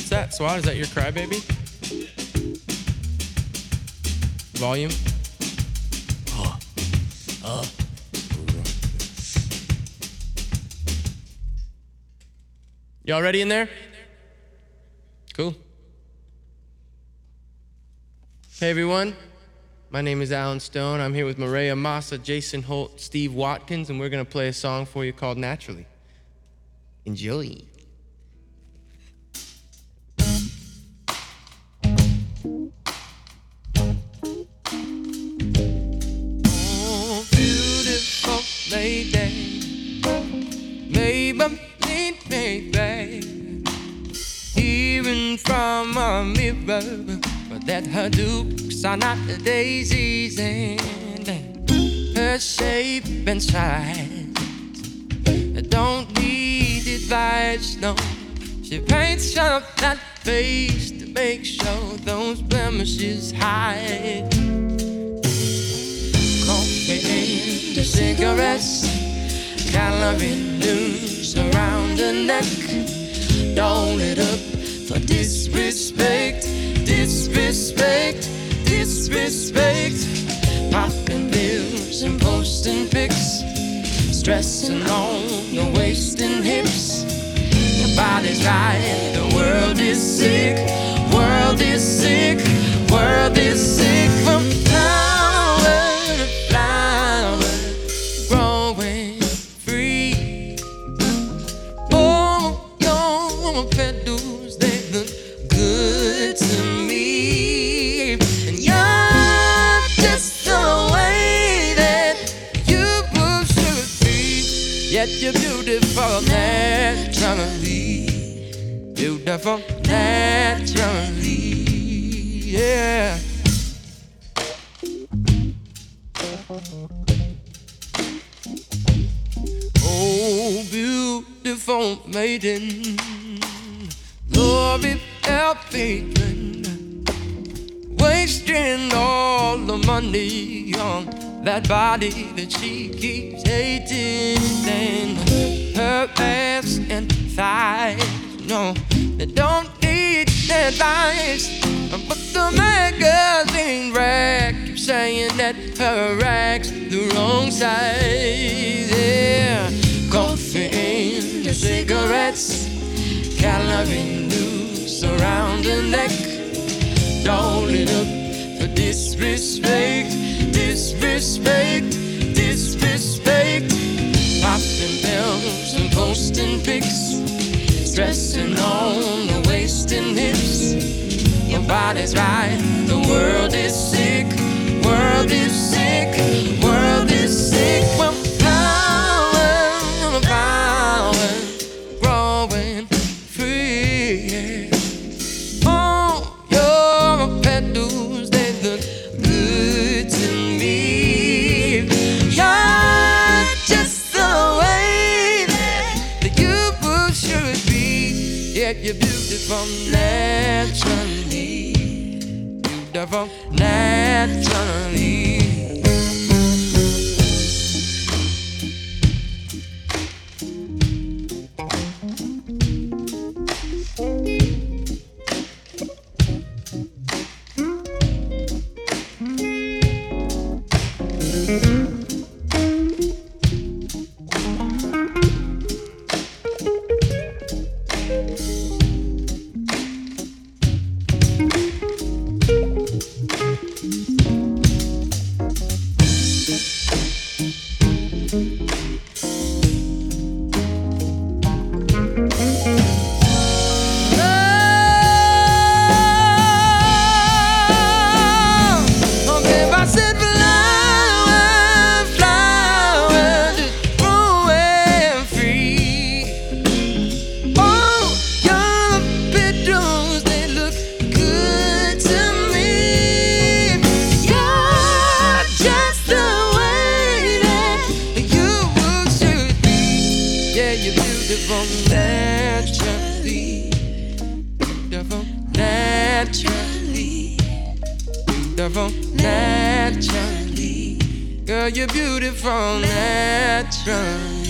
What's that, Swat? Is that your crybaby? Volume? Y'all ready in there? Cool. Hey everyone, my name is Alan Stone. I'm here with Maria Massa, Jason Holt, Steve Watkins, and we're gonna play a song for you called Naturally. Enjoy. Oh, beautiful lady, maybe, even from a mirror, but that her dukes are not the daisies, and her shape and size don't need advice, no. She paints up that face to make sure those blemishes hide. Cocaine to cigarettes, calorie news around her neck. Don't it up for disrespect, disrespect, disrespect. Popping pills and posting pics, stressing on your waist and hips. Your body's right, the world is sick, world is sick, world is sick. From flower to flower, growing free. Oh, your petals, they look good to me. And you're just the way that you should be. Yet you're beautiful naturally, beautiful naturally, yeah. Oh, beautiful maiden, glory patron, wasting all the money on that body that she keeps hating. And her ass and thighs, no, they don't need advice. But the magazine rack keeps saying that her rack's the wrong size, yeah. Coffee and cigarettes, calorie news around her neck. Don't it up for disrespect, disrespect, disrespect. Popping pills and posting pics, stressing on the waist and hips. Your body's right, the world is sick, world is sick, world is sick. From flower to flower, growing free, yeah. Oh, your petals, they look good to me. You're just the way that you should be. Yet you're beautiful naturally, beautiful naturally. Naturally, beautiful naturally, beautiful naturally. Girl, you're beautiful naturally.